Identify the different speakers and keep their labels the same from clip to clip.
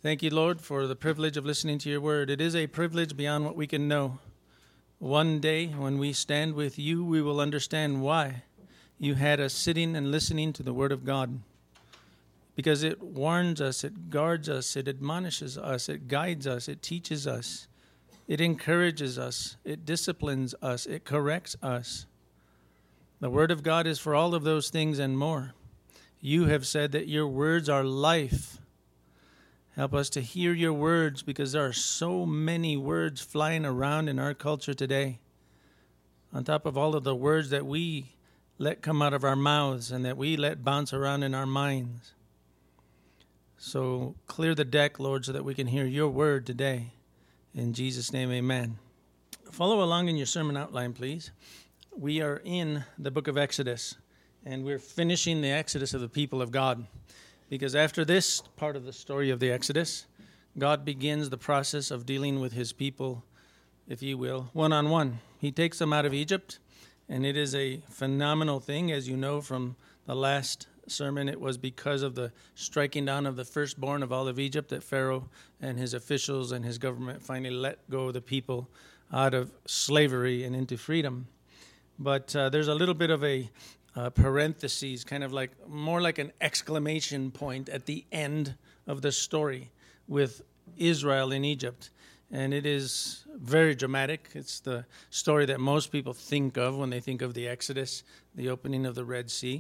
Speaker 1: Thank you, Lord, for the privilege of listening to your word. It is a privilege beyond what we can know. One day, when we stand with you, we will understand why you had us sitting and listening to the word of God. Because it warns us, it guards us, it admonishes us, it guides us, it teaches us, it encourages us, it disciplines us, it corrects us. The word of God is for all of those things and more. You have said that your words are life. Help us to hear your words, because there are so many words flying around in our culture today. On top of all of the words that we let come out of our mouths and that we let bounce around in our minds. So clear the deck, Lord, so that we can hear your word today. In Jesus' name, amen. Follow along in your sermon outline, please. We are in the book of Exodus, and we're finishing the Exodus of the people of God. Because after this part of the story of the Exodus, God begins the process of dealing with his people, if you will, one-on-one. He takes them out of Egypt, and it is a phenomenal thing. As you know from the last sermon, it was because of the striking down of the firstborn of all of Egypt that Pharaoh and his officials and his government finally let go of the people out of slavery and into freedom. But there's a little bit of a parentheses, kind of like more like an exclamation point at the end of the story with Israel in Egypt. And it is very dramatic. It's the story that most people think of when they think of the Exodus, the opening of the Red Sea.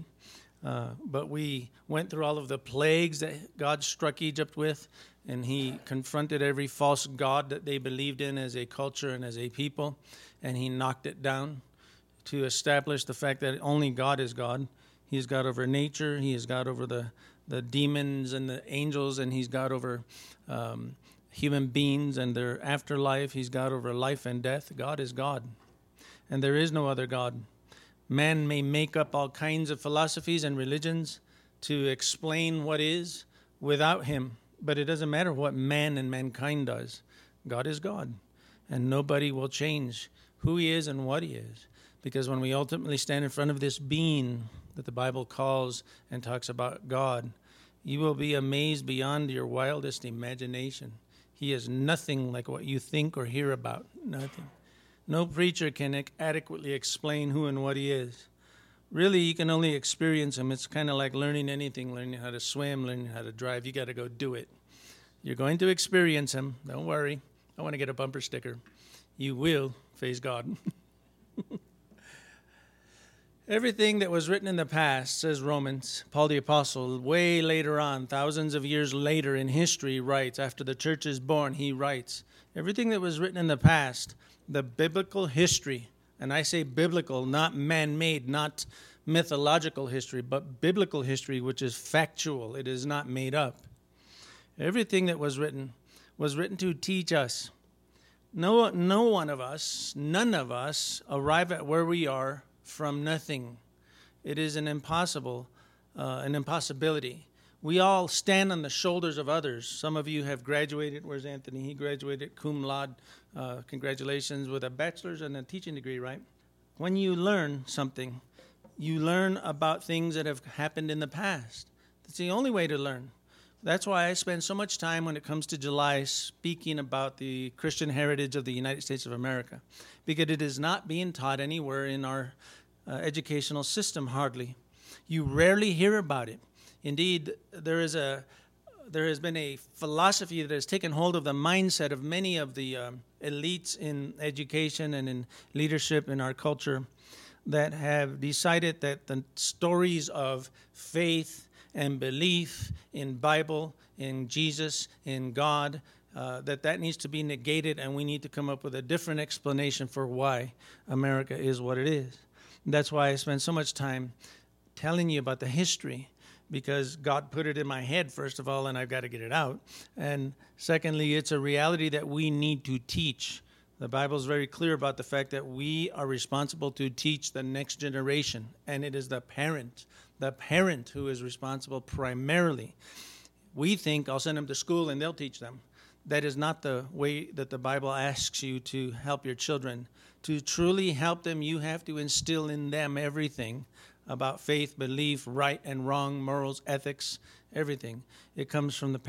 Speaker 1: But we went through all of the plagues that God struck Egypt with, and he confronted every false god that they believed in as a culture and as a people, and he knocked it down to establish the fact that only God is God. He's God over nature. He is God over the demons and the angels, and he's God over human beings and their afterlife. He's God over life and death. God is God, and there is no other God. Man may make up all kinds of philosophies and religions to explain what is without him, but it doesn't matter what man and mankind does. God is God, and nobody will change who he is and what he is. Because when we ultimately stand in front of this being that the Bible calls and talks about God, you will be amazed beyond your wildest imagination. He is nothing like what you think or hear about. Nothing. No preacher can adequately explain who and what he is. Really, you can only experience him. It's kind of like learning anything, learning how to swim, learning how to drive. You got to go do it. You're going to experience him. Don't worry. I want to get a bumper sticker. You will face God. Everything that was written in the past, says Romans, Paul the Apostle, way later on, thousands of years later in history, writes, after the church is born, he writes, everything that was written in the past, the biblical history, and I say biblical, not man-made, not mythological history, but biblical history, which is factual. It is not made up. Everything that was written to teach us. No one of us, none of us, arrive at where we are from nothing. It is an impossibility. We all stand on the shoulders of others. Some of you have graduated. Where's Anthony? He graduated cum laude. Congratulations, with a bachelor's and a teaching degree, right? When you learn something, you learn about things that have happened in the past. That's the only way to learn. That's why I spend so much time when it comes to July speaking about the Christian heritage of the United States of America, because it is not being taught anywhere in our educational system, hardly. You rarely hear about it. Indeed, there has been a philosophy that has taken hold of the mindset of many of the elites in education and in leadership in our culture that have decided that the stories of faith and belief in Bible, in Jesus, in God, that needs to be negated, and we need to come up with a different explanation for why America is what it is. And that's why I spend so much time telling you about the history, because God put it in my head, first of all, and I've got to get it out. And secondly, it's a reality that we need to teach. The Bible is very clear about the fact that we are responsible to teach the next generation, and it is the parent who is responsible primarily. We think, I'll send them to school and they'll teach them. That is not the way that the Bible asks you to help your children. To truly help them, you have to instill in them everything about faith, belief, right and wrong, morals, ethics, everything. It comes from the parent.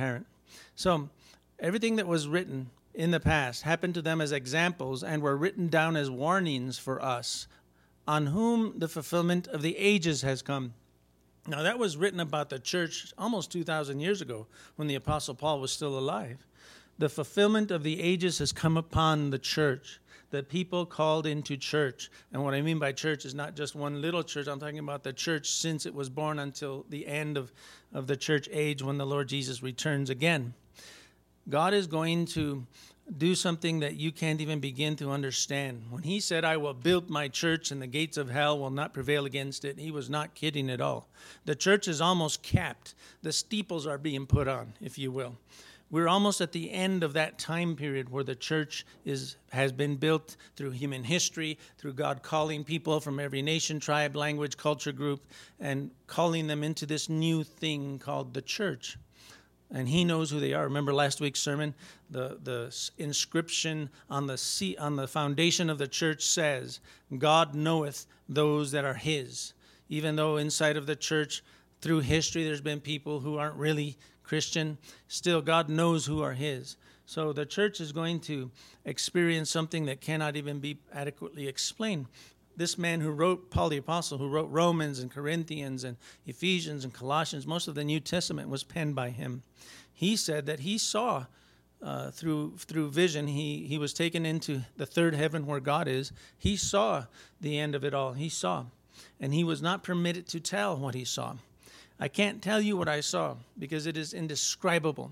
Speaker 1: So everything that was written in the past happened to them as examples and were written down as warnings for us, on whom the fulfillment of the ages has come. Now, that was written about the church almost 2,000 years ago when the Apostle Paul was still alive. The fulfillment of the ages has come upon the church, the people called into church. And what I mean by church is not just one little church. I'm talking about the church since it was born until the end of the church age when the Lord Jesus returns again. God is going to do something that you can't even begin to understand. When he said, I will build my church and the gates of hell will not prevail against it, he was not kidding at all. The church is almost capped. The steeples are being put on, if you will. We're almost at the end of that time period where the church has been built through human history, through God calling people from every nation, tribe, language, culture group, and calling them into this new thing called the church. And he knows who they are. Remember last week's sermon? The inscription on the foundation of the church says, God knoweth those that are his. Even though inside of the church, through history, there's been people who aren't really Christian, still God knows who are his. So the church is going to experience something that cannot even be adequately explained. This man who wrote, Paul the Apostle, who wrote Romans and Corinthians and Ephesians and Colossians, most of the New Testament was penned by him. He said that he saw through vision, he was taken into the third heaven where God is. He saw the end of it all. He saw. And he was not permitted to tell what he saw. I can't tell you what I saw because it is indescribable.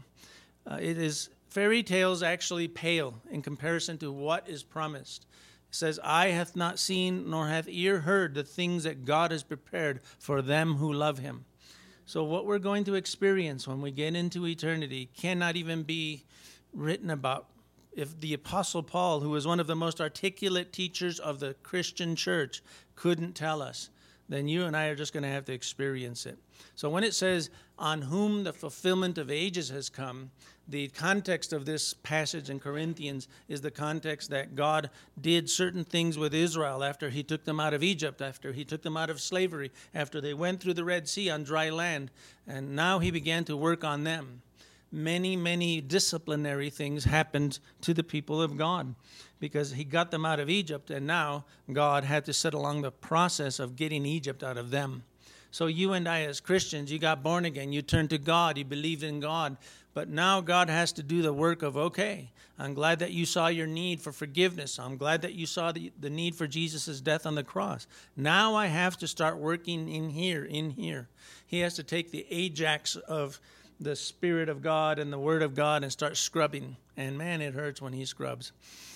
Speaker 1: Fairy tales actually pale in comparison to what is promised. It says, eye hath not seen nor hath ear heard the things that God has prepared for them who love him. So what we're going to experience when we get into eternity cannot even be written about. If the Apostle Paul, who was one of the most articulate teachers of the Christian church, couldn't tell us, then you and I are just going to have to experience it. So when it says, on whom the fulfillment of ages has come, the context of this passage in Corinthians is the context that God did certain things with Israel after he took them out of Egypt, after he took them out of slavery, after they went through the Red Sea on dry land, and now he began to work on them. Many, many disciplinary things happened to the people of God because he got them out of Egypt, and now God had to set along the process of getting Egypt out of them. So you and I as Christians, you got born again, you turned to God, you believed in God, but now God has to do the work of, okay, I'm glad that you saw your need for forgiveness. I'm glad that you saw the need for Jesus' death on the cross. Now I have to start working in here. He has to take the Ajax of the Spirit of God and the Word of God and start scrubbing. And man, it hurts when he scrubs.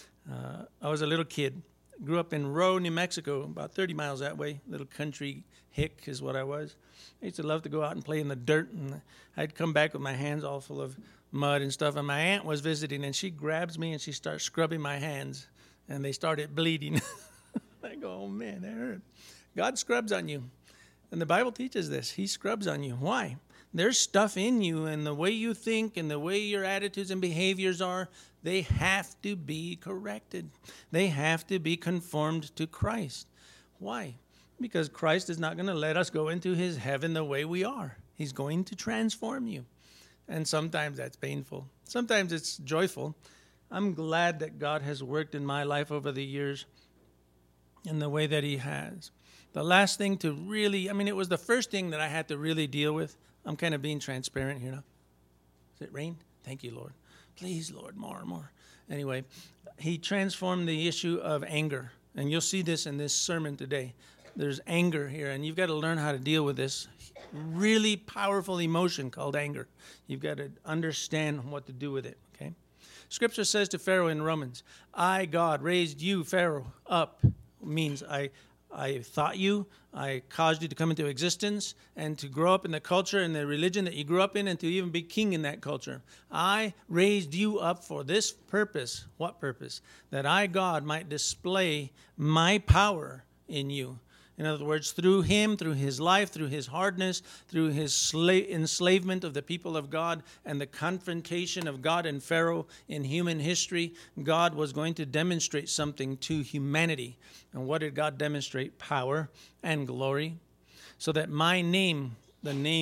Speaker 1: I was a little kid. Grew up in Rowe, New Mexico, about 30 miles that way. Little country hick is what I was. I used to love to go out and play in the dirt, and I'd come back with my hands all full of mud and stuff. And my aunt was visiting, and she grabs me and she starts scrubbing my hands, and they started bleeding. I go, oh man, that hurt. God scrubs on you. And the Bible teaches this. He scrubs on you. Why? There's stuff in you, and the way you think and the way your attitudes and behaviors are, they have to be corrected. They have to be conformed to Christ. Why? Because Christ is not going to let us go into his heaven the way we are. He's going to transform you. And sometimes that's painful. Sometimes it's joyful. I'm glad that God has worked in my life over the years in the way that he has. The last thing to really, it was the first thing that I had to really deal with. I'm kind of being transparent here now. Does it rain? Thank you, Lord. Please, Lord, more and more. Anyway, he transformed the issue of anger. And you'll see this in this sermon today. There's anger here, and you've got to learn how to deal with this really powerful emotion called anger. You've got to understand what to do with it, okay? Scripture says to Pharaoh in Romans, I, God, raised you, Pharaoh, up. Means I thought you, I caused you to come into existence and to grow up in the culture and the religion that you grew up in and to even be king in that culture. I raised you up for this purpose. What purpose? That I, God, might display my power in you. In other words, through him, through his life, through his hardness, through his enslavement of the people of God and the confrontation of God and Pharaoh in human history, God was going to demonstrate something to humanity. And what did God demonstrate? Power and glory. So that my name, the name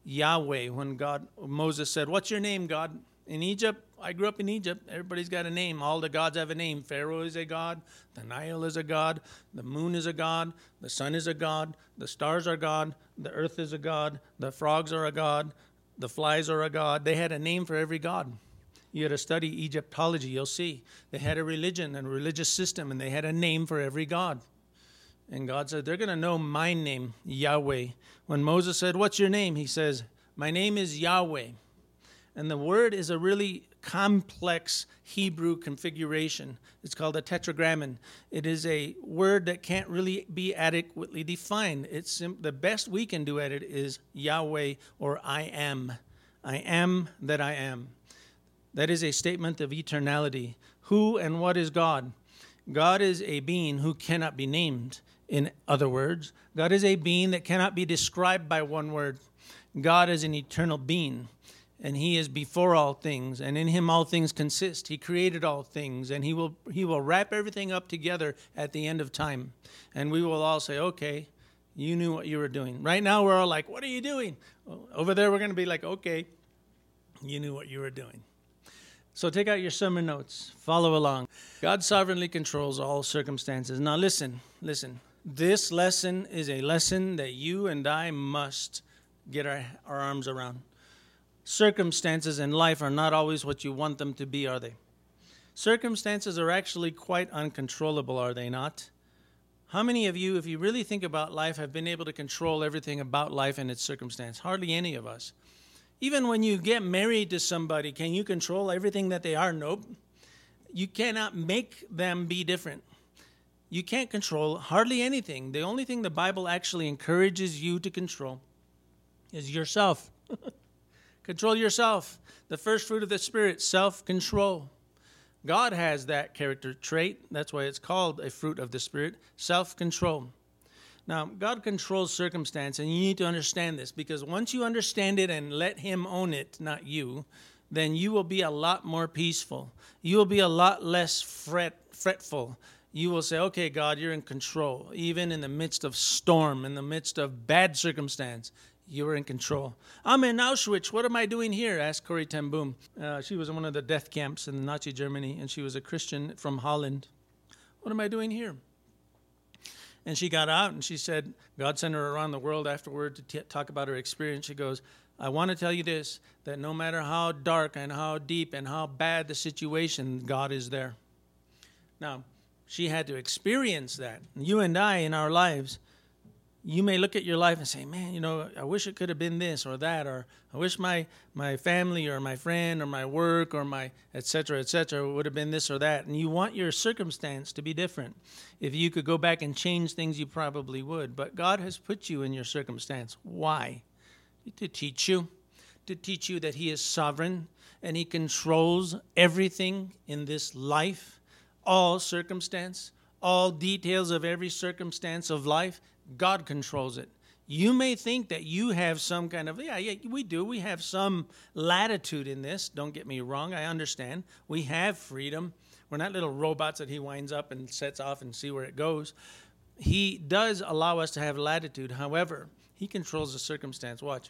Speaker 1: Yahweh. When Moses said, "What's your name, God?" In Egypt, I grew up in Egypt. Everybody's got a name. All the gods have a name. Pharaoh is a god. The Nile is a god. The moon is a god. The sun is a god. The stars are god. The earth is a god. The frogs are a god. The flies are a god. They had a name for every god. You had to study Egyptology, you'll see. They had a religion and a religious system, and they had a name for every god. And God said, they're going to know my name, Yahweh. When Moses said, "What's your name?" he says, "My name is Yahweh." And the word is a really complex Hebrew configuration. It's called a tetragrammaton. It is a word that can't really be adequately defined. The best we can do at it is Yahweh, or I am. I am that I am. That is a statement of eternality. Who and what is God? God is a being who cannot be named. In other words, God is a being that cannot be described by one word. God is an eternal being, and he is before all things, and in him all things consist. He created all things, and he will wrap everything up together at the end of time. And we will all say, "Okay, you knew what you were doing." Right now we're all like, "What are you doing?" Over there we're going to be like, "Okay, you knew what you were doing." So take out your sermon notes. Follow along. God sovereignly controls all circumstances. Now listen. This lesson is a lesson that you and I must get our arms around. Circumstances in life are not always what you want them to be, are they? Circumstances are actually quite uncontrollable, are they not? How many of you, if you really think about life, have been able to control everything about life and its circumstance? Hardly any of us. Even when you get married to somebody, can you control everything that they are? Nope. You cannot make them be different. You can't control hardly anything. The only thing the Bible actually encourages you to control is yourself. Control yourself. The first fruit of the Spirit, self-control. God has that character trait. That's why it's called a fruit of the Spirit, self-control. Now, God controls circumstance, and you need to understand this, because once you understand it and let him own it, not you, then you will be a lot more peaceful. You will be a lot less fretful. You will say, "Okay, God, you're in control." Even in the midst of storm, in the midst of bad circumstance, you are in control. "I'm in Auschwitz. What am I doing here?" asked Corrie ten Boom. She was in one of the death camps in Nazi Germany, and she was a Christian from Holland. "What am I doing here?" And she got out and she said, God sent her around the world afterward to talk about her experience. She goes, "I want to tell you this, that no matter how dark and how deep and how bad the situation, God is there." Now, she had to experience that. You and I, in our lives, you may look at your life and say, "Man, I wish it could have been this or that, or I wish my family or my friend or my work or my et cetera, would have been this or that." And you want your circumstance to be different. If you could go back and change things, you probably would. But God has put you in your circumstance. Why? To teach you that he is sovereign and he controls everything in this life, all circumstance, all details of every circumstance of life. God controls it. You may think that you have some kind of, we do. We have some latitude in this. Don't get me wrong. I understand. We have freedom. We're not little robots that he winds up and sets off and see where it goes. He does allow us to have latitude. However, he controls the circumstance. Watch.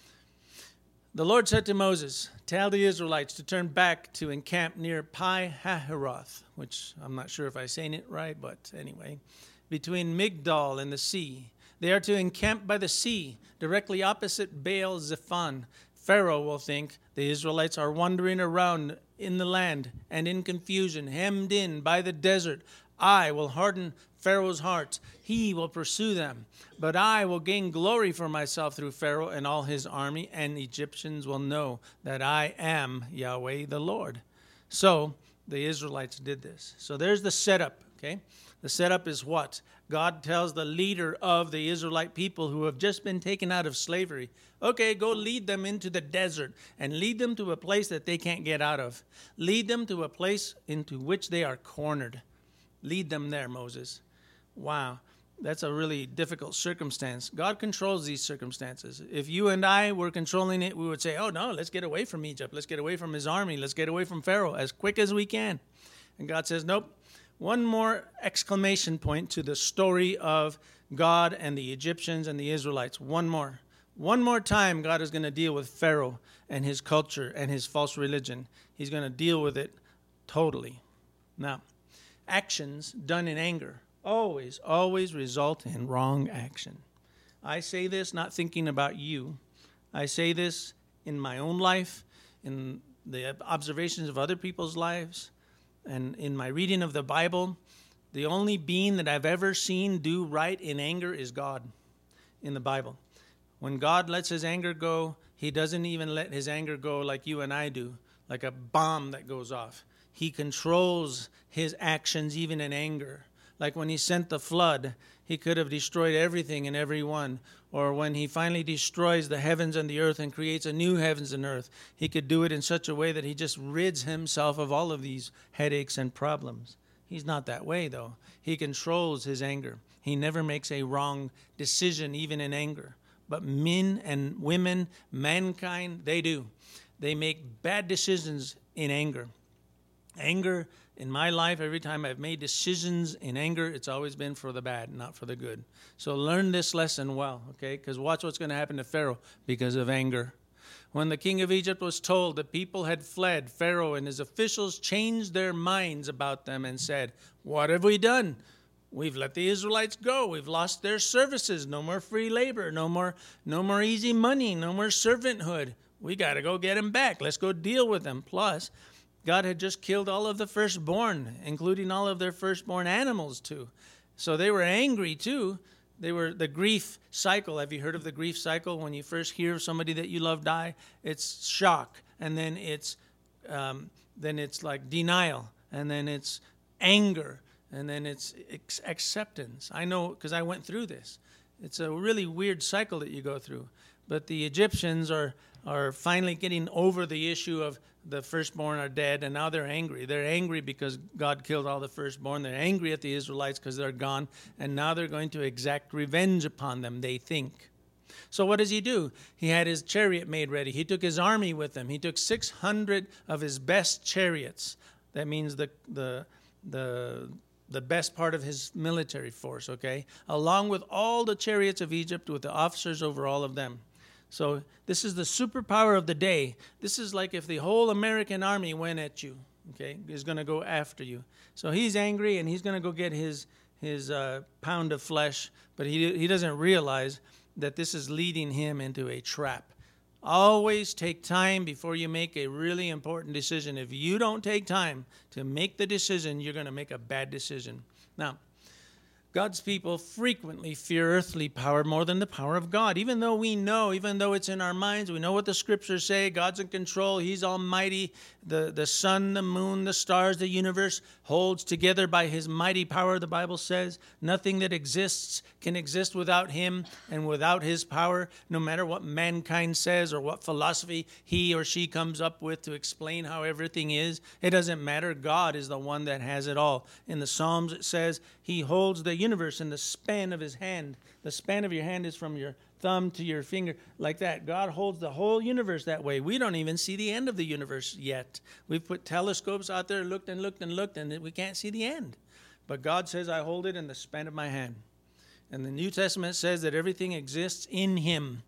Speaker 1: The Lord said to Moses, "Tell the Israelites to turn back to encamp near Pi-hahiroth," which I'm not sure if I'm saying it right, but anyway, between Migdol and the sea. They are to encamp by the sea, directly opposite Baal Zephon. Pharaoh will think the Israelites are wandering around in the land and in confusion, hemmed in by the desert. I will harden Pharaoh's heart. He will pursue them. But I will gain glory for myself through Pharaoh and all his army, and the Egyptians will know that I am Yahweh the Lord. So the Israelites did this. So there's the setup, okay? The setup is what? God tells the leader of the Israelite people who have just been taken out of slavery, "Okay, go lead them into the desert and lead them to a place that they can't get out of. Lead them to a place into which they are cornered. Lead them there, Moses." Wow, that's a really difficult circumstance. God controls these circumstances. If you and I were controlling it, we would say, "Oh no, let's get away from Egypt. Let's get away from his army. Let's get away from Pharaoh as quick as we can." And God says, "Nope." One more exclamation point to the story of God and the Egyptians and the Israelites. One more. One more time, God is going to deal with Pharaoh and his culture and his false religion. He's going to deal with it totally. Now, actions done in anger always result in wrong action. I say this not thinking about you. I say this in my own life, in the observations of other people's lives, and in my reading of the Bible. The only being that I've ever seen do right in anger is God in the Bible. When God lets his anger go, he doesn't even let his anger go like you and I do, like a bomb that goes off. He controls his actions even in anger. Like when he sent the flood, he could have destroyed everything and everyone. Or when he finally destroys the heavens and the earth and creates a new heavens and earth, he could do it in such a way that he just rids himself of all of these headaches and problems. He's not that way, though. He controls his anger. He never makes a wrong decision, even in anger. But men and women, mankind, they do. They make bad decisions in anger. Anger, in my life, every time I've made decisions in anger, it's always been for the bad, not for the good. So learn this lesson well, okay? Because watch what's going to happen to Pharaoh because of anger. When the king of Egypt was told the people had fled, Pharaoh and his officials changed their minds about them and said, "What have we done? We've let the Israelites go. We've lost their services. No more free labor. No more easy money. No more servanthood. We got to go get them back. Let's go deal with them." Plus, God had just killed all of the firstborn, including all of their firstborn animals too. So they were angry too. They were the grief cycle. Have you heard of the grief cycle? When you first hear of somebody that you love die, it's shock, and then it's like denial, and then it's anger, and then it's acceptance. I know because I went through this. It's a really weird cycle that you go through. But the Egyptians are finally getting over the issue of the firstborn are dead, and now they're angry. They're angry because God killed all the firstborn. They're angry at the Israelites because they're gone, and now they're going to exact revenge upon them, they think. So what does he do? He had his chariot made ready. He took his army with him. He took 600 of his best chariots. That means the best part of his military force, okay? Along with all the chariots of Egypt, with the officers over all of them. So this is the superpower of the day. This is like if the whole American army went at you, okay, is going to go after you. So he's angry, and he's going to go get his pound of flesh, but he doesn't realize that this is leading him into a trap. Always take time before you make a really important decision. If you don't take time to make the decision, you're going to make a bad decision. Now, God's people frequently fear earthly power more than the power of God. Even though we know, even though it's in our minds, we know what the scriptures say. God's in control. He's almighty. The sun, the moon, the stars, the universe holds together by his mighty power, the Bible says. Nothing that exists can exist without him and without his power, no matter what mankind says or what philosophy he or she comes up with to explain how everything is. It doesn't matter. God is the one that has it all. In the Psalms it says he holds the universe in the span of his hand. The span of your hand is from your thumb to your finger, like that. God holds the whole universe that way. We don't even see the end of the universe yet. We've put telescopes out there, looked and looked and looked, and we can't see the end. But God says, I hold it in the span of my hand. And the New Testament says that everything exists in him.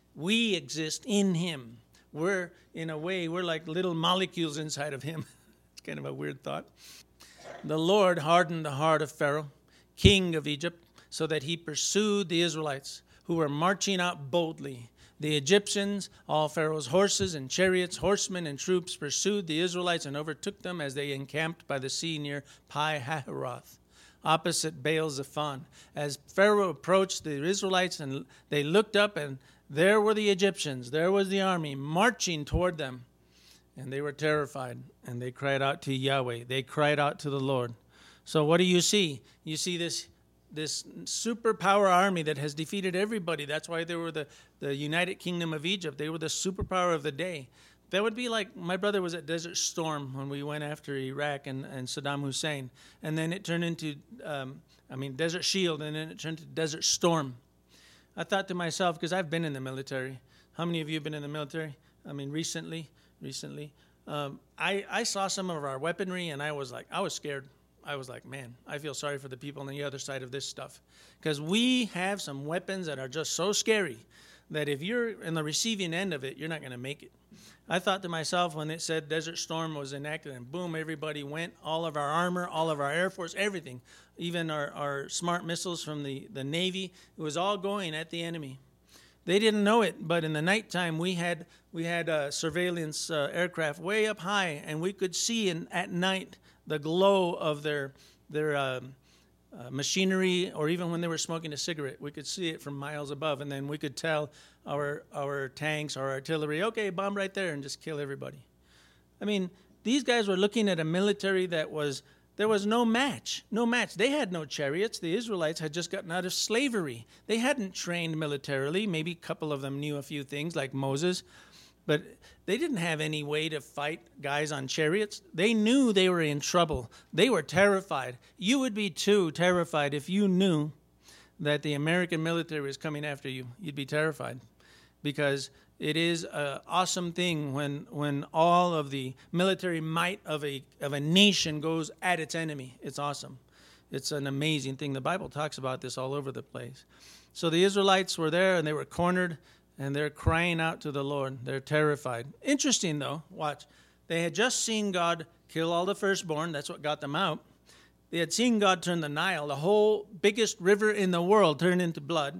Speaker 1: We exist in him. We're, in a way, we're like little molecules inside of him. It's kind of a weird thought. The Lord hardened the heart of Pharaoh, king of Egypt, so that he pursued the Israelites, who were marching out boldly. The Egyptians, all Pharaoh's horses and chariots, horsemen and troops, pursued the Israelites and overtook them as they encamped by the sea near Pi-hahiroth, opposite Baal-zephon. As Pharaoh approached the Israelites, and they looked up, and there were the Egyptians. There was the army marching toward them. And they were terrified, and they cried out to Yahweh. They cried out to the Lord. So what do you see? You see this superpower army that has defeated everybody. That's why they were the United Kingdom of Egypt. They were the superpower of the day. That would be like my brother was at Desert Storm when we went after Iraq and Saddam Hussein. And then it turned into, Desert Shield, and then it turned to Desert Storm. I thought to myself, because I've been in the military. How many of you have been in the military? Recently. I saw some of our weaponry, and I was scared. I was like, man, I feel sorry for the people on the other side of this stuff. Because we have some weapons that are just so scary. that if you're in the receiving end of it, you're not going to make it. I thought to myself when it said Desert Storm was enacted and boom, everybody went, all of our armor, all of our Air Force, everything, even our smart missiles from the Navy, it was all going at the enemy. They didn't know it, but in the nighttime we had surveillance aircraft way up high, and we could see at night the glow of their machinery, or even when they were smoking a cigarette, we could see it from miles above, and then we could tell our tanks, our artillery, okay, bomb right there and just kill everybody. I mean, these guys were looking at a military there was no match. They had no chariots. The Israelites had just gotten out of slavery. They hadn't trained militarily. Maybe a couple of them knew a few things, like Moses, but they didn't have any way to fight guys on chariots. They knew they were in trouble. They were terrified. You would be too terrified if you knew that the American military was coming after you. You'd be terrified, because it is an awesome thing when all of the military might of a nation goes at its enemy. It's awesome. It's an amazing thing. The Bible talks about this all over the place. So the Israelites were there, and they were cornered, and they're crying out to the Lord. They're terrified. Interesting, though. Watch. They had just seen God kill all the firstborn. That's what got them out. They had seen God turn the Nile, the whole biggest river in the world, turn into blood,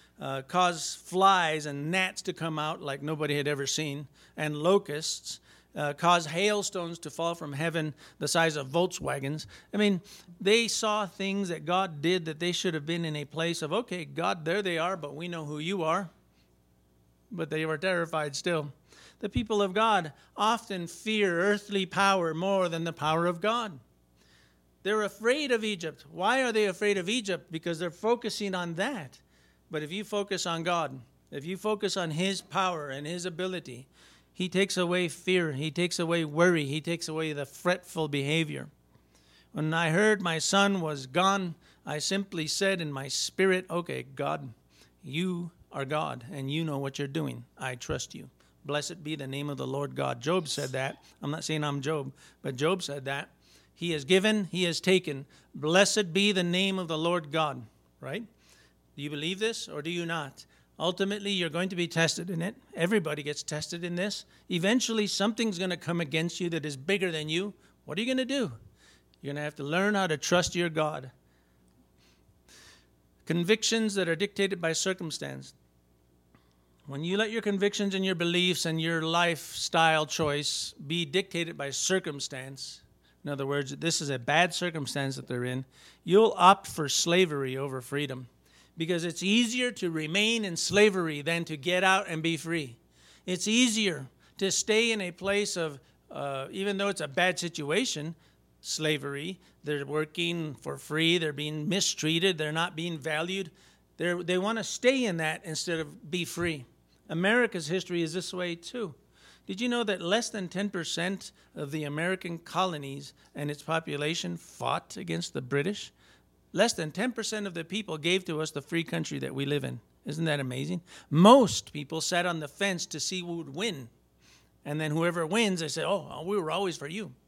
Speaker 1: cause flies and gnats to come out like nobody had ever seen, and locusts, cause hailstones to fall from heaven the size of Volkswagens. I mean, they saw things that God did that they should have been in a place of, okay, God, there they are, but we know who you are. But they were terrified still. The people of God often fear earthly power more than the power of God. They're afraid of Egypt. Why are they afraid of Egypt? Because they're focusing on that. But if you focus on God, if you focus on His power and His ability, He takes away fear. He takes away worry. He takes away the fretful behavior. When I heard my son was gone, I simply said in my spirit, okay, God, you are God, and you know what you're doing. I trust you. Blessed be the name of the Lord God. Job said that. I'm not saying I'm Job, but Job said that. He has given, He has taken. Blessed be the name of the Lord God, right? Do you believe this or do you not? Ultimately, you're going to be tested in it. Everybody gets tested in this. Eventually, something's going to come against you that is bigger than you. What are you going to do? You're going to have to learn how to trust your God. Convictions that are dictated by circumstance. When you let your convictions and your beliefs and your lifestyle choice be dictated by circumstance, in other words, this is a bad circumstance that they're in, you'll opt for slavery over freedom, because it's easier to remain in slavery than to get out and be free. It's easier to stay in a place of, even though it's a bad situation, slavery, they're working for free, they're being mistreated, they're not being valued. They want to stay in that instead of be free. America's history is this way too. Did you know that less than 10% of the American colonies and its population fought against the British? Less than 10% of the people gave to us the free country that we live in. Isn't that amazing? Most people sat on the fence to see who would win. And then whoever wins, they say, oh, we were always for you.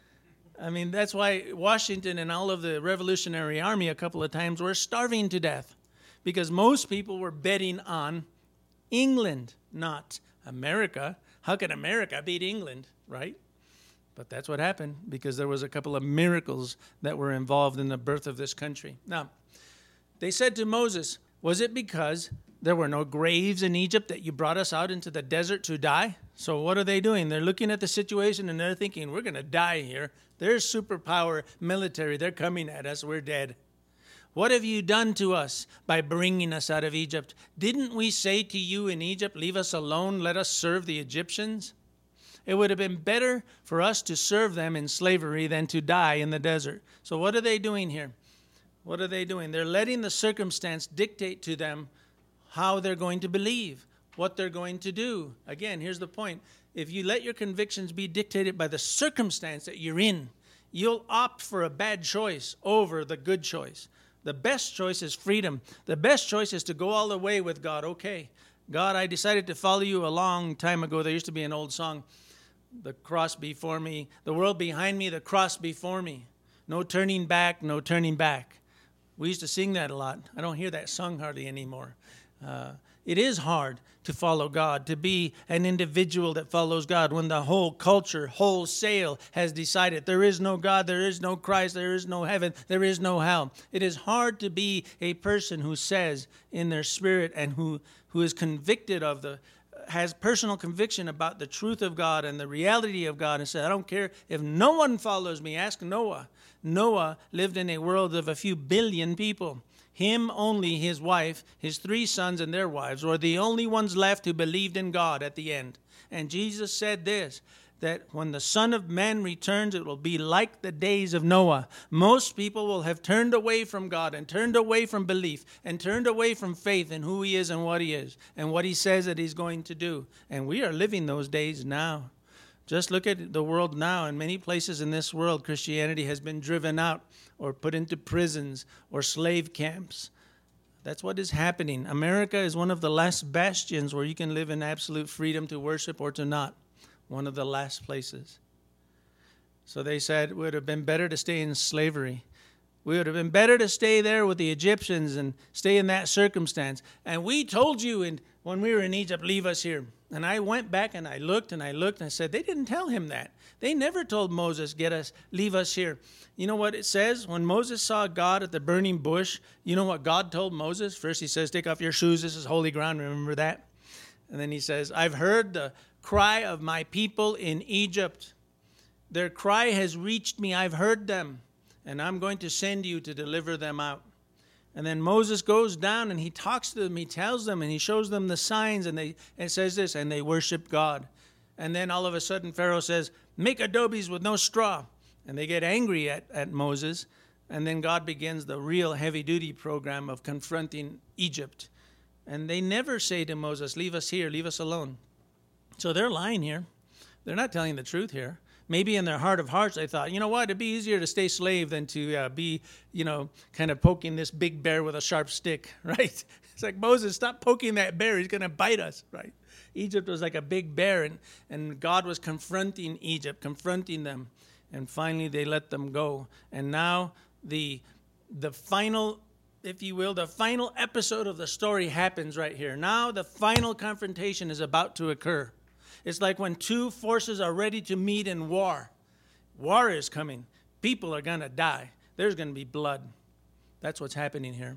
Speaker 1: I mean, that's why Washington and all of the Revolutionary Army a couple of times were starving to death, because most people were betting on England, not America. How can America beat England, right? But that's what happened, because there was a couple of miracles that were involved in the birth of this country. Now, they said to Moses, was it because there were no graves in Egypt that you brought us out into the desert to die? So what are they doing? They're looking at the situation and they're thinking, we're going to die here. There's superpower military. They're coming at us. We're dead. What have you done to us by bringing us out of Egypt? Didn't we say to you in Egypt, leave us alone, let us serve the Egyptians? It would have been better for us to serve them in slavery than to die in the desert. So what are they doing here? What are they doing? They're letting the circumstance dictate to them how they're going to believe, what they're going to do. Again, here's the point. If you let your convictions be dictated by the circumstance that you're in, you'll opt for a bad choice over the good choice. The best choice is freedom. The best choice is to go all the way with God. Okay, God, I decided to follow you a long time ago. There used to be an old song, the cross before me, the world behind me, the cross before me. No turning back, no turning back. We used to sing that a lot. I don't hear that sung hardly anymore. It is hard to follow God, to be an individual that follows God when the whole culture, wholesale, has decided there is no God, there is no Christ, there is no heaven, there is no hell. It is hard to be a person who says in their spirit and who is convicted of has personal conviction about the truth of God and the reality of God and said, I don't care if no one follows me. Ask Noah. Noah lived in a world of a few billion people. Him, only his wife, his 3 sons and their wives were the only ones left who believed in God at the end. And Jesus said this, that when the Son of Man returns, it will be like the days of Noah. Most people will have turned away from God and turned away from belief and turned away from faith in who he is and what he says that he's going to do. And we are living those days now. Just look at the world now. In many places in this world, Christianity has been driven out or put into prisons or slave camps. That's what is happening. America is one of the last bastions where you can live in absolute freedom to worship or to not. One of the last places. So they said it would have been better to stay in slavery. We would have been better to stay there with the Egyptians and stay in that circumstance. And we told you when we were in Egypt, leave us here. And I went back and I looked and I said, they didn't tell him that. They never told Moses, leave us here. You know what it says? When Moses saw God at the burning bush, you know what God told Moses? First he says, take off your shoes. This is holy ground. Remember that? And then he says, I've heard the cry of my people in Egypt. Their cry has reached me. I've heard them. And I'm going to send you to deliver them out. And then Moses goes down and he talks to them, he tells them, and he shows them the signs, and it says this, and they worship God. And then all of a sudden Pharaoh says, make adobes with no straw. And they get angry at Moses. And then God begins the real heavy-duty program of confronting Egypt. And they never say to Moses, leave us here, leave us alone. So they're lying here. They're not telling the truth here. Maybe in their heart of hearts, they thought, you know what, it'd be easier to stay slave than to be, kind of poking this big bear with a sharp stick, right? It's like, Moses, stop poking that bear. He's going to bite us, right? Egypt was like a big bear, and God was confronting Egypt, confronting them. And finally, they let them go. And now the final, if you will, the final episode of the story happens right here. Now the final confrontation is about to occur. It's like when 2 forces are ready to meet in war. War is coming. People are going to die. There's going to be blood. That's what's happening here.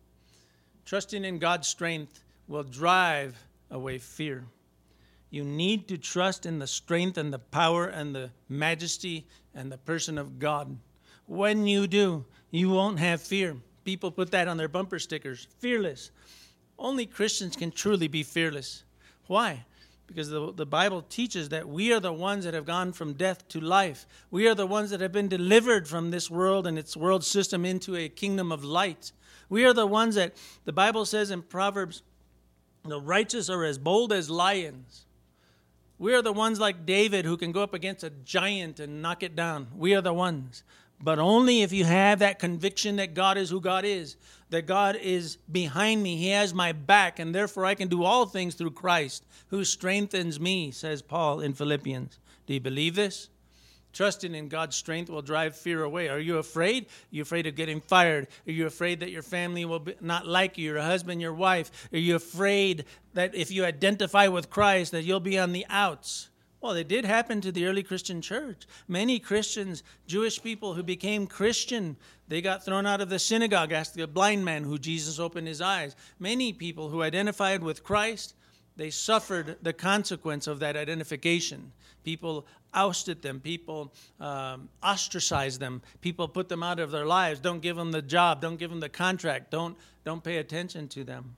Speaker 1: Trusting in God's strength will drive away fear. You need to trust in the strength and the power and the majesty and the person of God. When you do, you won't have fear. People put that on their bumper stickers. Fearless. Only Christians can truly be fearless. Why? Because the Bible teaches that we are the ones that have gone from death to life. We are the ones that have been delivered from this world and its world system into a kingdom of light. We are the ones that the Bible says in Proverbs, the righteous are as bold as lions. We are the ones like David who can go up against a giant and knock it down. We are the ones. But only if you have that conviction that God is who God is, that God is behind me, he has my back, and therefore I can do all things through Christ, who strengthens me, says Paul in Philippians. Do you believe this? Trusting in God's strength will drive fear away. Are you afraid? Are you afraid of getting fired? Are you afraid that your family will not like you, your husband, your wife? Are you afraid that if you identify with Christ that you'll be on the outs? Well, it did happen to the early Christian church. Many Christians, Jewish people who became Christian, they got thrown out of the synagogue. Ask the blind man who Jesus opened his eyes. Many people who identified with Christ, they suffered the consequence of that identification. People ousted them. People ostracized them. People put them out of their lives. Don't give them the job. Don't give them the contract. Don't pay attention to them.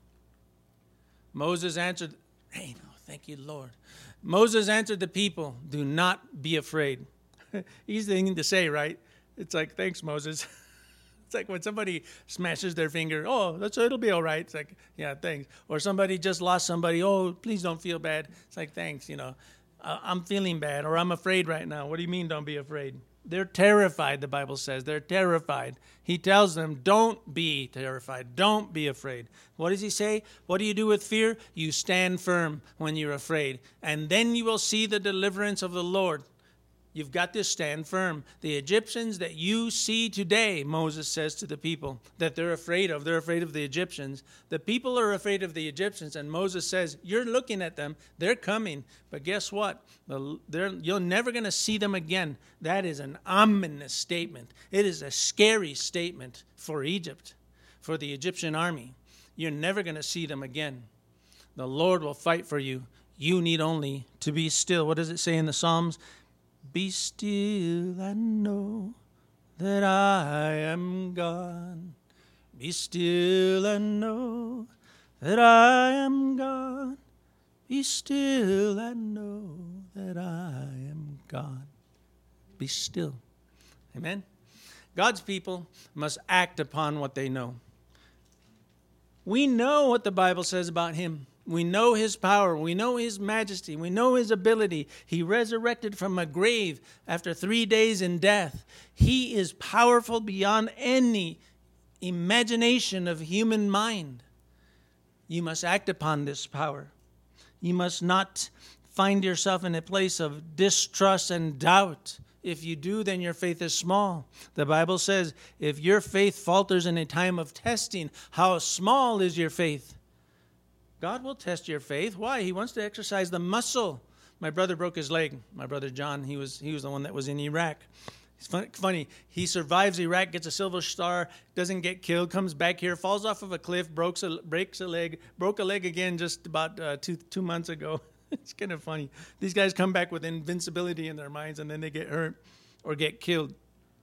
Speaker 1: Moses answered, hey, no, thank you, Lord. Moses answered the people, do not be afraid. Easy thing to say, right? It's like, thanks, Moses. It's like when somebody smashes their finger, it'll be all right. It's like, yeah, thanks. Or somebody just lost somebody, please don't feel bad. It's like, thanks, I'm feeling bad, or I'm afraid right now. What do you mean don't be afraid? They're terrified, the Bible says. They're terrified. He tells them, don't be terrified. Don't be afraid. What does he say? What do you do with fear? You stand firm when you're afraid. And then you will see the deliverance of the Lord. You've got to stand firm. The Egyptians that you see today, Moses says to the people, that they're afraid of the Egyptians. The people are afraid of the Egyptians, and Moses says, you're looking at them, they're coming, but guess what? You're never going to see them again. That is an ominous statement. It is a scary statement for Egypt, for the Egyptian army. You're never going to see them again. The Lord will fight for you. You need only to be still. What does it say in the Psalms? Be still and know that I am God. Be still and know that I am God. Be still and know that I am God. Be still. Amen? God's people must act upon what they know. We know what the Bible says about him. We know his power. We know his majesty. We know his ability. He resurrected from a grave after 3 days in death. He is powerful beyond any imagination of human mind. You must act upon this power. You must not find yourself in a place of distrust and doubt. If you do, then your faith is small. The Bible says, if your faith falters in a time of testing, how small is your faith? God will test your faith. Why? He wants to exercise the muscle. My brother broke his leg. My brother John, he was the one that was in Iraq. It's funny. He survives Iraq, gets a Silver Star, doesn't get killed, comes back here, falls off of a cliff, breaks a leg, broke a leg again just about two months ago. It's kind of funny. These guys come back with invincibility in their minds, and then they get hurt or get killed.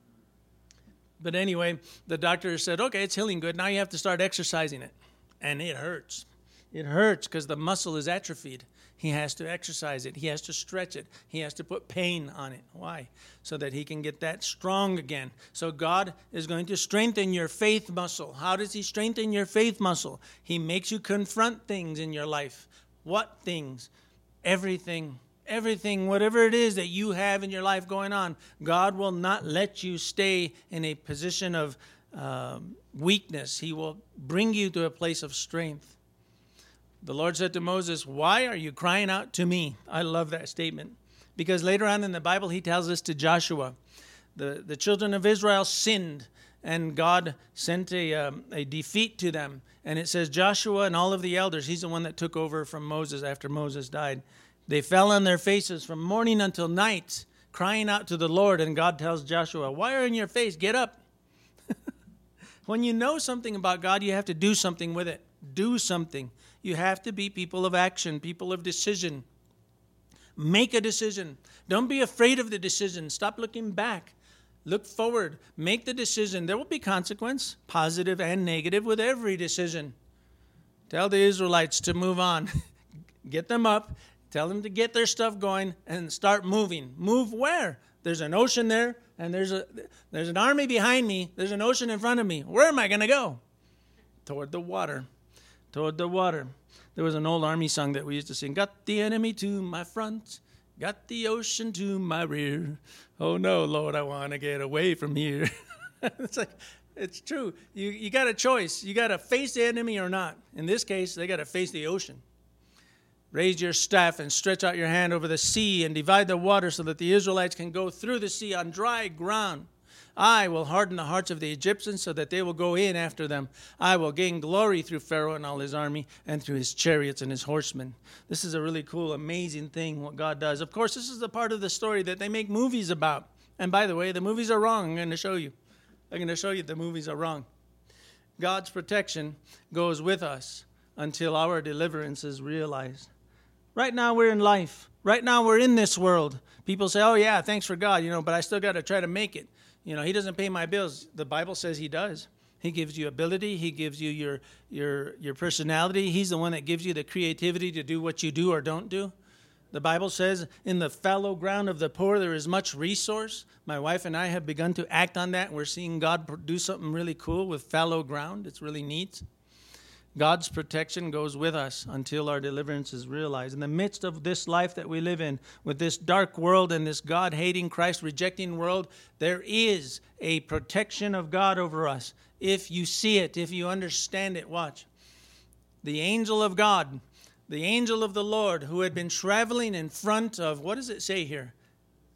Speaker 1: But anyway, the doctor said, okay, it's healing good. Now you have to start exercising it. And it hurts. It hurts because the muscle is atrophied. He has to exercise it. He has to stretch it. He has to put pain on it. Why? So that he can get that strong again. So God is going to strengthen your faith muscle. How does he strengthen your faith muscle? He makes you confront things in your life. What things? Everything, whatever it is that you have in your life going on, God will not let you stay in a position of weakness. He will bring you to a place of strength. The Lord said to Moses, why are you crying out to me? I love that statement. Because later on in the Bible, he tells us to Joshua, the children of Israel sinned, and God sent a defeat to them. And it says Joshua and all of the elders, he's the one that took over from Moses after Moses died. They fell on their faces from morning until night, crying out to the Lord. And God tells Joshua, why are you on your face? Get up. When you know something about God, you have to do something with it. Do something. You have to be people of action, people of decision. Make a decision. Don't be afraid of the decision. Stop looking back. Look forward. Make the decision. There will be consequence, positive and negative, with every decision. Tell the Israelites to move on. Get them up. Tell them to get their stuff going and start moving. Move where? There's an ocean there, and there's an army behind me. There's an ocean in front of me. Where am I going to go? Toward the water. Toward the water. There was an old army song that we used to sing. Got the enemy to my front. Got the ocean to my rear. Oh no, Lord, I want to get away from here. It's true. You got a choice. You got to face the enemy or not. In this case, they got to face the ocean. Raise your staff and stretch out your hand over the sea and divide the water so that the Israelites can go through the sea on dry ground. I will harden the hearts of the Egyptians so that they will go in after them. I will gain glory through Pharaoh and all his army and through his chariots and his horsemen. This is a really cool, amazing thing, what God does. Of course, this is the part of the story that they make movies about. And by the way, the movies are wrong. I'm going to show you the movies are wrong. God's protection goes with us until our deliverance is realized. Right now, we're in life. Right now, we're in this world. People say, oh, yeah, thanks for God, but I still got to try to make it. He doesn't pay my bills. The Bible says he does. He gives you ability. He gives you your personality. He's the one that gives you the creativity to do what you do or don't do. The Bible says, in the fallow ground of the poor, there is much resource. My wife and I have begun to act on that. We're seeing God do something really cool with fallow ground. It's really neat. God's protection goes with us until our deliverance is realized. In the midst of this life that we live in, with this dark world and this God-hating, Christ-rejecting world, there is a protection of God over us. If you see it, if you understand it, watch. The angel of God, the angel of the Lord, who had been traveling in front of, what does it say here?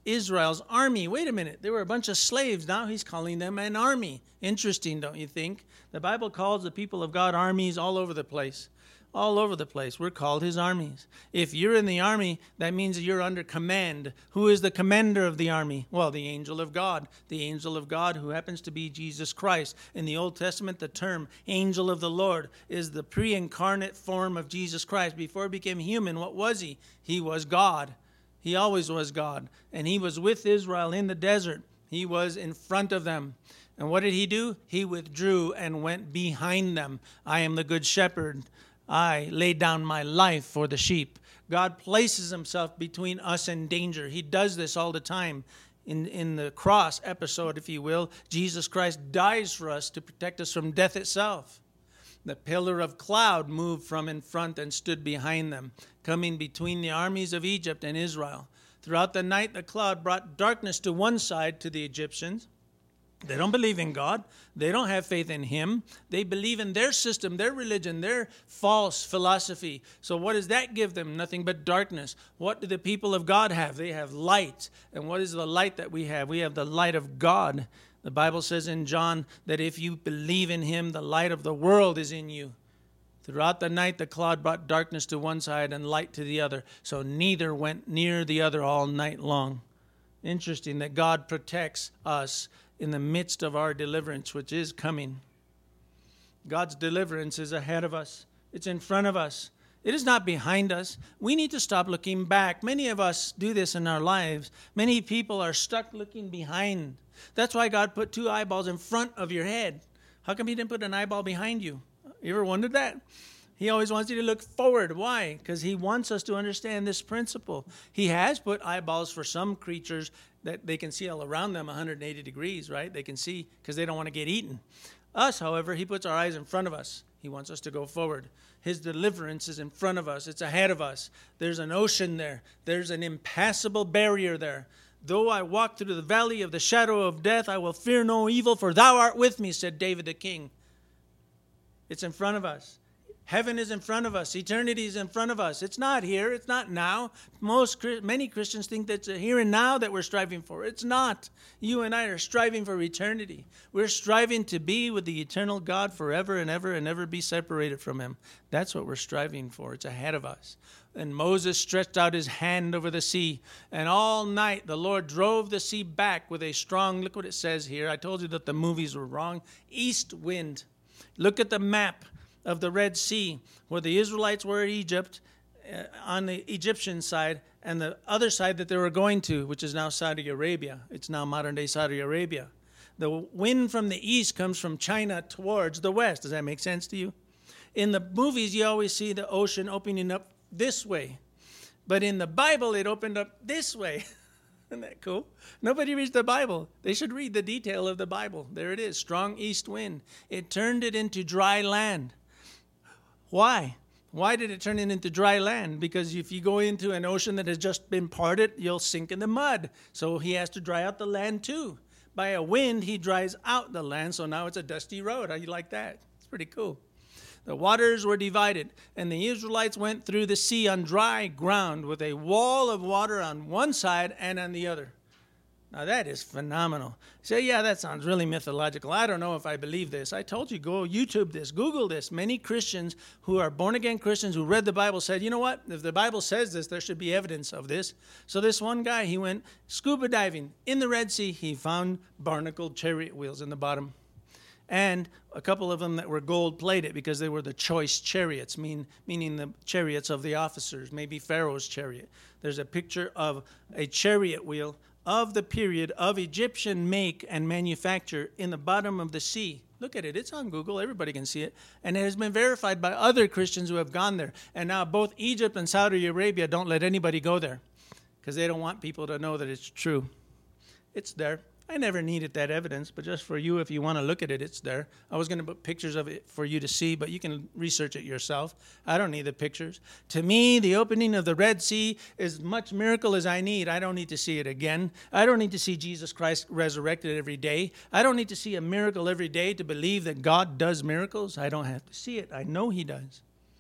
Speaker 1: Israel's army. Wait a minute. They were a bunch of slaves. Now he's calling them an army. Interesting, don't you think? The Bible calls the people of God armies all over the place. All over the place. We're called his armies. If you're in the army, that means that you're under command. Who is the commander of the army? Well, the angel of God. The angel of God, who happens to be Jesus Christ. In the Old Testament, the term angel of the Lord is the pre-incarnate form of Jesus Christ. Before he became human, what was he? He was God. He always was God. And he was with Israel in the desert. He was in front of them. And what did he do? He withdrew and went behind them. I am the good shepherd. I laid down my life for the sheep. God places himself between us and danger. He does this all the time. In the cross episode, if you will, Jesus Christ dies for us to protect us from death itself. The pillar of cloud moved from in front and stood behind them, coming between the armies of Egypt and Israel. Throughout the night, the cloud brought darkness to one side, to the Egyptians. They don't believe in God. They don't have faith in him. They believe in their system, their religion, their false philosophy. So what does that give them? Nothing but darkness. What do the people of God have? They have light. And what is the light that we have? We have the light of God. The Bible says in John that if you believe in him, the light of the world is in you. Throughout the night, the cloud brought darkness to one side and light to the other. So neither went near the other all night long. Interesting that God protects us in the midst of our deliverance, which is coming. God's deliverance is ahead of us. It's in front of us. It is not behind us. We need to stop looking back. Many of us do this in our lives. Many people are stuck looking behind. That's why God put two eyeballs in front of your head. How come he didn't put an eyeball behind you? You ever wondered that? He always wants you to look forward. Why? Because he wants us to understand this principle. He has put eyeballs for some creatures that they can see all around them 180 degrees, right? They can see because they don't want to get eaten. Us, however, he puts our eyes in front of us. He wants us to go forward. His deliverance is in front of us. It's ahead of us. There's an ocean there. There's an impassable barrier there. Though I walk through the valley of the shadow of death, I will fear no evil, for thou art with me, said David the king. It's in front of us. Heaven is in front of us. Eternity is in front of us. It's not here. It's not now. Many Christians think that it's here and now that we're striving for. It's not. You and I are striving for eternity. We're striving to be with the eternal God forever and never be separated from him. That's what we're striving for. It's ahead of us. And Moses stretched out his hand over the sea, and all night the Lord drove the sea back with a strong, look what it says here. I told you that the movies were wrong. East wind. Look at the map of the Red Sea, where the Israelites were in Egypt, on the Egyptian side, and the other side that they were going to, which is now Saudi Arabia. It's now modern-day Saudi Arabia. The wind from the east comes from China towards the west. Does that make sense to you? In the movies, you always see the ocean opening up this way. But in the Bible, it opened up this way. Isn't that cool? Nobody reads the Bible. They should read the detail of the Bible. There it is, strong east wind. It turned it into dry land. Why? Why did it turn it into dry land? Because if you go into an ocean that has just been parted, you'll sink in the mud. So he has to dry out the land too. By a wind, he dries out the land, so now it's a dusty road. How do you like that? It's pretty cool. The waters were divided, and the Israelites went through the sea on dry ground with a wall of water on one side and on the other. Now that is phenomenal. You say, yeah, that sounds really mythological. I don't know if I believe this. I told you, go YouTube this, Google this. Many Christians who are born-again Christians who read the Bible said, you know what? If the Bible says this, there should be evidence of this. So this one guy, he went scuba diving in the Red Sea. He found barnacled chariot wheels in the bottom. And a couple of them that were gold-plated because they were the choice chariots, meaning the chariots of the officers, maybe Pharaoh's chariot. There's a picture of a chariot wheel of the period of Egyptian make and manufacture in the bottom of the sea. Look at it. It's on Google. Everybody can see it. And it has been verified by other Christians who have gone there. And now both Egypt and Saudi Arabia don't let anybody go there because they don't want people to know that it's true. It's there. I never needed that evidence, but just for you, if you want to look at it, it's there. I was going to put pictures of it for you to see, but you can research it yourself. I don't need the pictures. To me, the opening of the Red Sea is as much miracle as I need. I don't need to see it again. I don't need to see Jesus Christ resurrected every day. I don't need to see a miracle every day to believe that God does miracles. I don't have to see it. I know he does.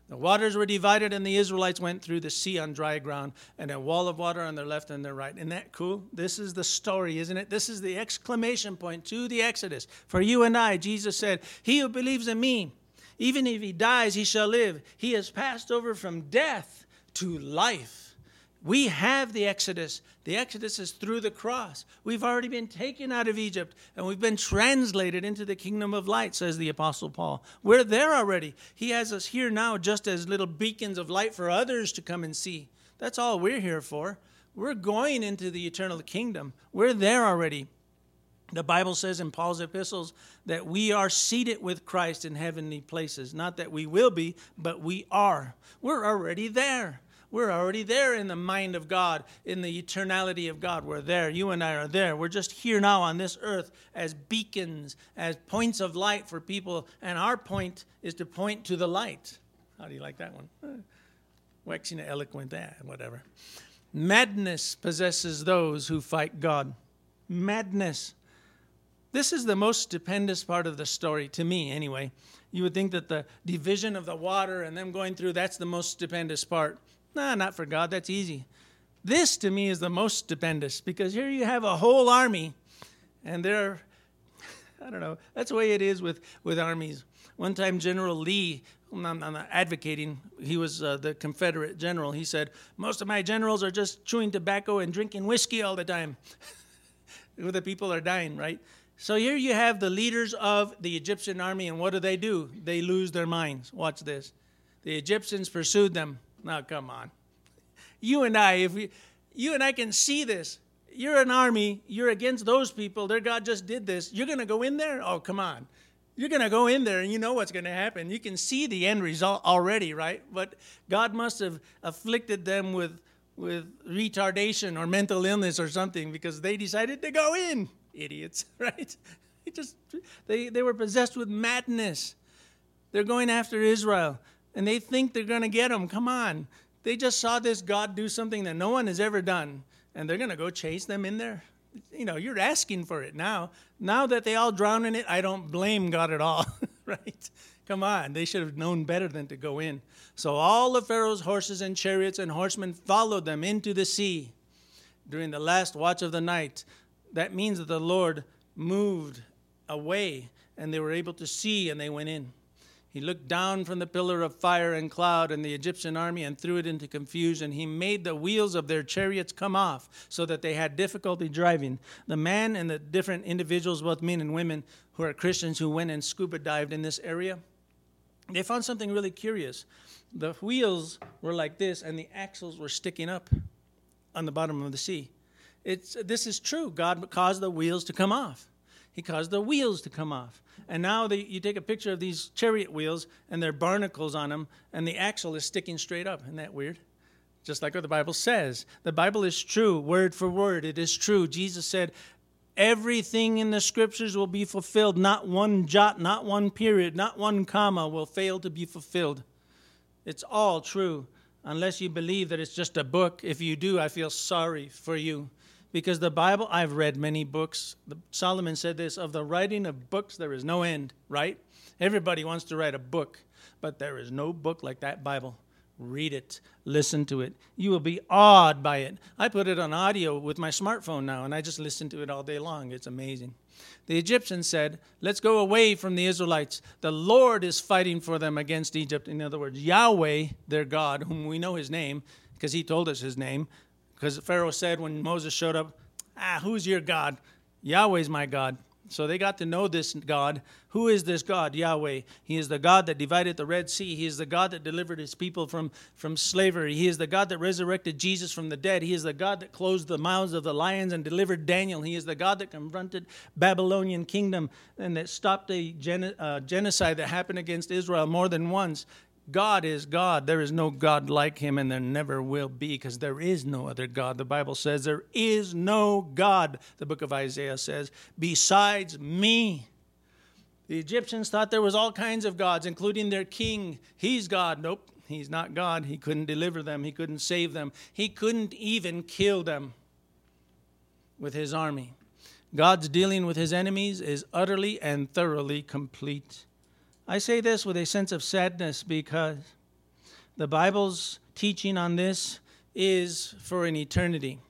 Speaker 1: The waters were divided, and the Israelites went through the sea on dry ground, and a wall of water on their left and their right. Isn't that cool? This is the story, isn't it? This is the exclamation point to the Exodus. For you and I, Jesus said, he who believes in me, even if he dies, he shall live. He has passed over from death to life. We have the Exodus. The Exodus is through the cross. We've already been taken out of Egypt, and we've been translated into the kingdom of light, says the Apostle Paul. We're there already. He has us here now just as little beacons of light for others to come and see. That's all we're here for. We're going into the eternal kingdom. We're there already. The Bible says in Paul's epistles that we are seated with Christ in heavenly places. Not that we will be, but we are. We're already there. We're already there in the mind of God, in the eternality of God. We're there. You and I are there. We're just here now on this earth as beacons, as points of light for people. And our point is to point to the light. How do you like that one? Waxing eloquent, whatever. Madness possesses those who fight God. Madness. This is the most stupendous part of the story, to me anyway. You would think that the division of the water and them going through, that's the most stupendous part. Nah, not for God. That's easy. This, to me, is the most stupendous, because here you have a whole army, and they're, I don't know, that's the way it is with armies. One time, General Lee, I'm not advocating, he was the Confederate general, he said, most of my generals are just chewing tobacco and drinking whiskey all the time. The people are dying, right? So here you have the leaders of the Egyptian army, and what do? They lose their minds. Watch this. The Egyptians pursued them. Now, come on. You and I can see this. You're an army. You're against those people. Their God just did this. You're going to go in there? Oh, come on. You're going to go in there, and you know what's going to happen. You can see the end result already, right? But God must have afflicted them with retardation or mental illness or something, because they decided to go in. Idiots, right? They were possessed with madness. They're going after Israel. And they think they're going to get them. Come on. They just saw this God do something that no one has ever done. And they're going to go chase them in there. You know, you're asking for it now. Now that they all drown in it, I don't blame God at all. Right? Come on. They should have known better than to go in. So all of Pharaoh's horses and chariots and horsemen followed them into the sea during the last watch of the night. That means that the Lord moved away, and they were able to see, and they went in. He looked down from the pillar of fire and cloud and the Egyptian army and threw it into confusion. He made the wheels of their chariots come off so that they had difficulty driving. The man and the different individuals, both men and women, who are Christians who went and scuba dived in this area, they found something really curious. The wheels were like this, and the axles were sticking up on the bottom of the sea. This is true. God caused the wheels to come off. He caused the wheels to come off. And now you take a picture of these chariot wheels, and there are barnacles on them, and the axle is sticking straight up. Isn't that weird? Just like what the Bible says. The Bible is true, word for word. It is true. Jesus said, everything in the Scriptures will be fulfilled. Not one jot, not one period, not one comma will fail to be fulfilled. It's all true, unless you believe that it's just a book. If you do, I feel sorry for you. Because the Bible, I've read many books. Solomon said this, of the writing of books, there is no end, right? Everybody wants to write a book, but there is no book like that Bible. Read it. Listen to it. You will be awed by it. I put it on audio with my smartphone now, and I just listen to it all day long. It's amazing. The Egyptians said, let's go away from the Israelites. The Lord is fighting for them against Egypt. In other words, Yahweh, their God, whom we know his name, because he told us his name. Because Pharaoh said when Moses showed up, who's your God? Yahweh's my God. So they got to know this God. Who is this God? Yahweh. He is the God that divided the Red Sea. He is the God that delivered his people from slavery. He is the God that resurrected Jesus from the dead. He is the God that closed the mouths of the lions and delivered Daniel. He is the God that confronted Babylonian kingdom and that stopped a genocide that happened against Israel more than once. God is God. There is no God like him, and there never will be, because there is no other God. The Bible says there is no God, the book of Isaiah says, besides me. The Egyptians thought there was all kinds of gods, including their king. He's God. Nope, he's not God. He couldn't deliver them. He couldn't save them. He couldn't even kill them with his army. God's dealing with his enemies is utterly and thoroughly complete. I say this with a sense of sadness because The Bible's teaching on this is for an eternity.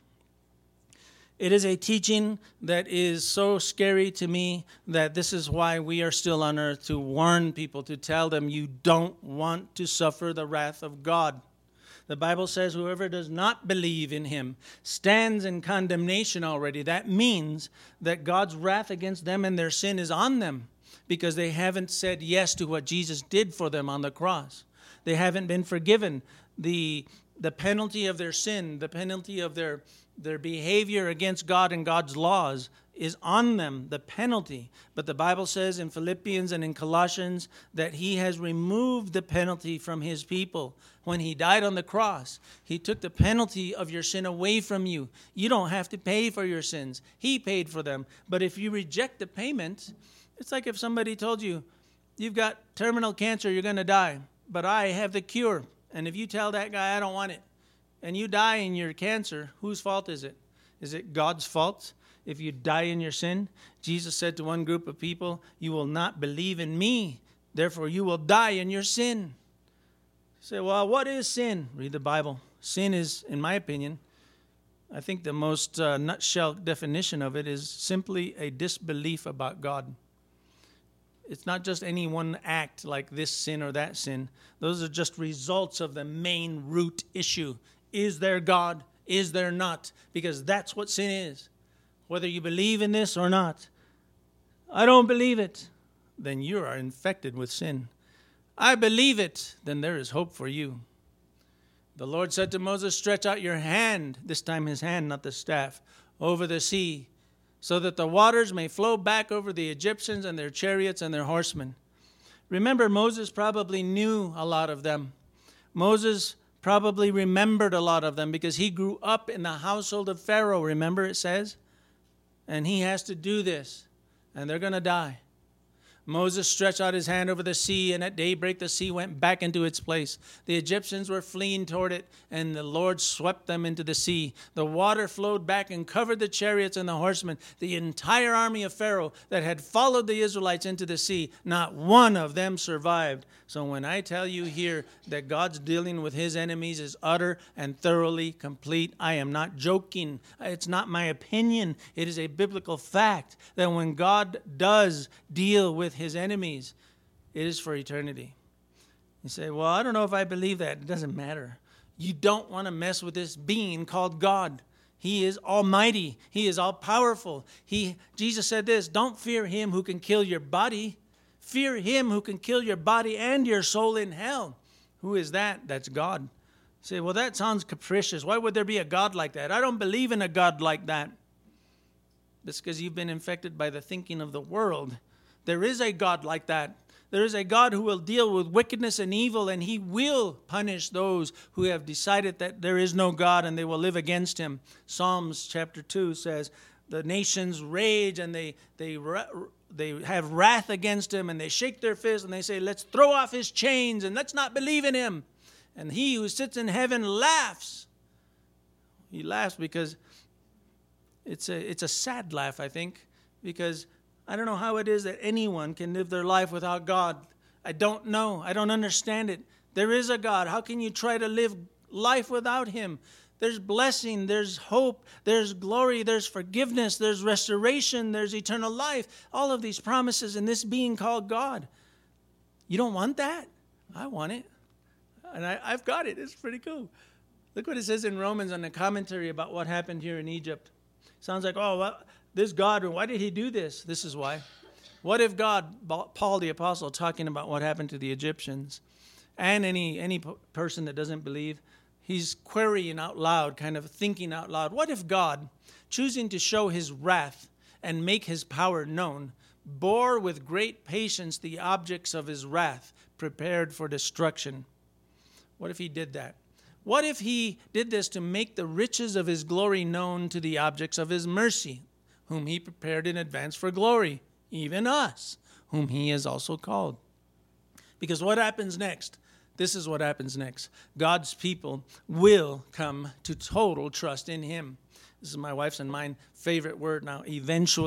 Speaker 1: It is a teaching that is so scary to me that this is why we are still on earth, to warn people, to tell them you don't want to suffer the wrath of God. The Bible says whoever does not believe in him stands in condemnation already. That means that God's wrath against them and their sin is on them because they haven't said yes to what Jesus did for them on the cross. They haven't been forgiven. The penalty of their sin, the penalty of their behavior against God and God's laws is on them, the penalty. But the Bible says in Philippians and in Colossians that he has removed the penalty from his people. When he died on the cross, he took the penalty of your sin away from you. You don't have to pay for your sins. He paid for them. But if you reject the payment, it's like if somebody told you, you've got terminal cancer, you're going to die, but I have the cure. And if you tell that guy, I don't want it, and you die in your cancer, whose fault is it? Is it God's fault if you die in your sin? Jesus said to one group of people, you will not believe in me, therefore you will die in your sin. You say, well, what is sin? Read the Bible. Sin is, in my opinion, I think the most nutshell definition of it is simply a disbelief about God. It's not just any one act like this sin or that sin. Those are just results of the main root issue. Is there God? Is there not? Because that's what sin is. Whether you believe in this or not. I don't believe it. Then you are infected with sin. I believe it. Then there is hope for you. The Lord said to Moses, stretch out your hand, this time his hand, not the staff, over the sea, so that the waters may flow back over the Egyptians and their chariots and their horsemen. Remember, Moses probably knew a lot of them. Moses probably remembered a lot of them because he grew up in the household of Pharaoh, remember it says? And he has to do this, and they're going to die. Moses stretched out his hand over the sea, and at daybreak the sea went back into its place. The Egyptians were fleeing toward it, and the Lord swept them into the sea. The water flowed back and covered the chariots and the horsemen. The entire army of Pharaoh that had followed the Israelites into the sea, not one of them survived. So when I tell you here that God's dealing with his enemies is utter and thoroughly complete, I am not joking. It's not my opinion. It is a biblical fact that when God does deal with his enemies, it is for eternity. You say, well, I don't know if I believe that. It doesn't matter. You don't want to mess with this being called God. He is almighty. He is all powerful. Jesus said this, don't fear him who can kill your body. Fear him who can kill your body and your soul in hell. Who is that? That's God. You say, well, that sounds capricious. Why would there be a God like that? I don't believe in a God like that. That's because you've been infected by the thinking of the world. There is a God like that. There is a God who will deal with wickedness and evil, and he will punish those who have decided that there is no God and they will live against him. Psalms chapter 2 says, the nations rage and they have wrath against him, and they shake their fists and they say, let's throw off his chains and let's not believe in him. And he who sits in heaven laughs. He laughs because it's a sad laugh, I think, because I don't know how it is that anyone can live their life without God. I don't know. I don't understand it. There is a God. How can you try to live life without him? There's blessing, there's hope, there's glory, there's forgiveness, there's restoration, there's eternal life. All of these promises in this being called God. You don't want that? I want it. And I've got it. It's pretty cool. Look what it says in Romans on the commentary about what happened here in Egypt. Sounds like, oh, well, this God, why did he do this? This is why. What if God, Paul the apostle, talking about what happened to the Egyptians, and any person that doesn't believe, he's querying out loud, kind of thinking out loud. What if God, choosing to show his wrath and make his power known, bore with great patience the objects of his wrath, prepared for destruction? What if he did that? What if he did this to make the riches of his glory known to the objects of his mercy, whom he prepared in advance for glory, even us, whom he has also called? Because what happens next? This is what happens next. God's people will come to total trust in him. This is my wife's and mine favorite word now, eventually.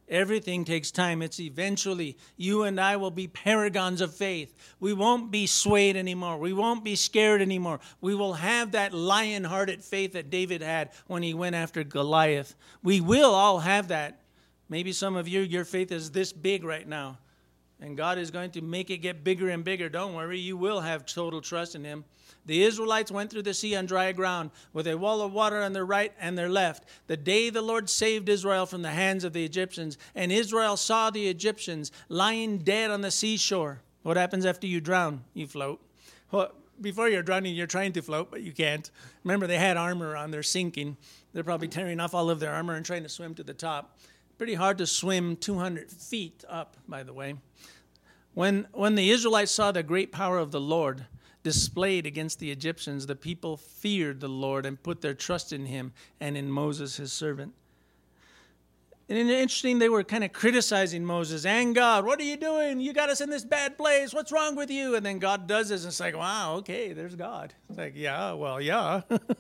Speaker 1: Everything takes time. It's eventually you and I will be paragons of faith. We won't be swayed anymore. We won't be scared anymore. We will have that lion-hearted faith that David had when he went after Goliath. We will all have that. Maybe some of you, your faith is this big right now. And God is going to make it get bigger and bigger. Don't worry, you will have total trust in him. The Israelites went through the sea on dry ground with a wall of water on their right and their left. The day the Lord saved Israel from the hands of the Egyptians, and Israel saw the Egyptians lying dead on the seashore. What happens after you drown? You float. Well, before you're drowning, you're trying to float, but you can't. Remember, they had armor on. They're sinking. They're probably tearing off all of their armor and trying to swim to the top. Pretty hard to swim 200 feet up, by the way. When the Israelites saw the great power of the Lord displayed against the Egyptians, the people feared the Lord and put their trust in him and in Moses, his servant. And it's interesting, they were kind of criticizing Moses and God. What are you doing? You got us in this bad place. What's wrong with you? And then God does this, and it's like, wow, okay, there's God. It's like, yeah, well, yeah.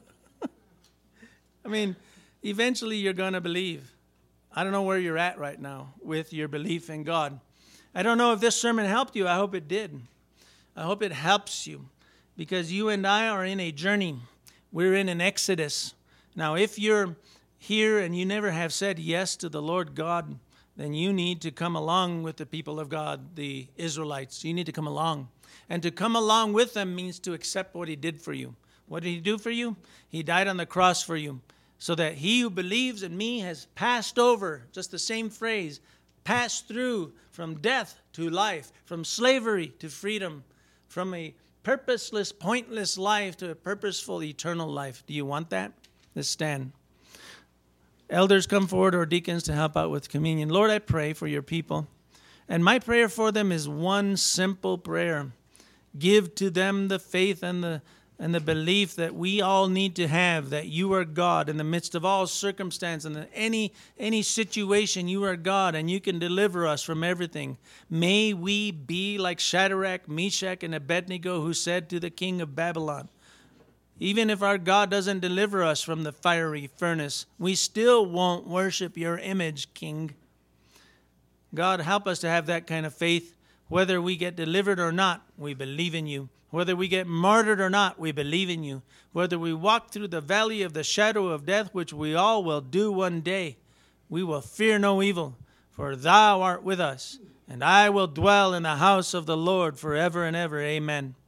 Speaker 1: I mean, eventually you're going to believe. I don't know where you're at right now with your belief in God. I don't know if this sermon helped you. I hope it did. I hope it helps you, because you and I are in a journey. We're in an exodus. Now, if you're here and you never have said yes to the Lord God, then you need to come along with the people of God, the Israelites. You need to come along. And to come along with them means to accept what he did for you. What did he do for you? He died on the cross for you, so that he who believes in me has passed over, just the same phrase, passed through from death to life, from slavery to freedom, from a purposeless, pointless life to a purposeful, eternal life. Do you want that? Let's stand. Elders, come forward, or deacons, to help out with communion. Lord, I pray for your people. And my prayer for them is one simple prayer. Give to them the faith and the belief that we all need to have, that you are God in the midst of all circumstance and any situation. You are God, and you can deliver us from everything. May we be like Shadrach, Meshach, and Abednego, who said to the king of Babylon, even if our God doesn't deliver us from the fiery furnace, we still won't worship your image, King. God, help us to have that kind of faith. Whether we get delivered or not, we believe in you. Whether we get martyred or not, we believe in you. Whether we walk through the valley of the shadow of death, which we all will do one day, we will fear no evil, for thou art with us, and I will dwell in the house of the Lord forever and ever. Amen.